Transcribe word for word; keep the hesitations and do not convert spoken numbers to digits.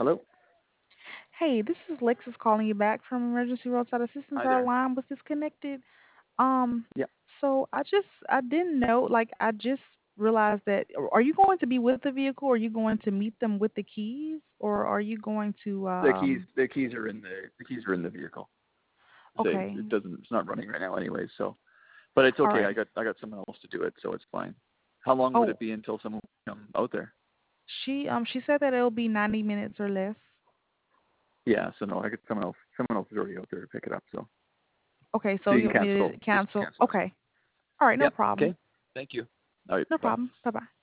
Hello? Hey, this is Lexus calling you back from Emergency Roadside Assistance. Hi Our there. line was disconnected. Um, Yeah. so I just I didn't know. Like I just realized that. Are you going to be with the vehicle? Or are you going to meet them with the keys, or are you going to? The keys Um, the keys are in the the keys are in the vehicle. So it, okay, it doesn't it's not running right now anyway, so but it's all okay. I right. got I got someone else to do it, so it's fine. How long would Oh, it be until someone would come out there? she um she said that it'll be ninety minutes or less. Yeah, so no, I got someone else someone else is already out there to pick it up, so Okay, so so you you can want me to cancel just cancel? cancel that. Okay, all right, no Yep. problem. Okay. Thank you. All right, No bye. problem. Bye bye.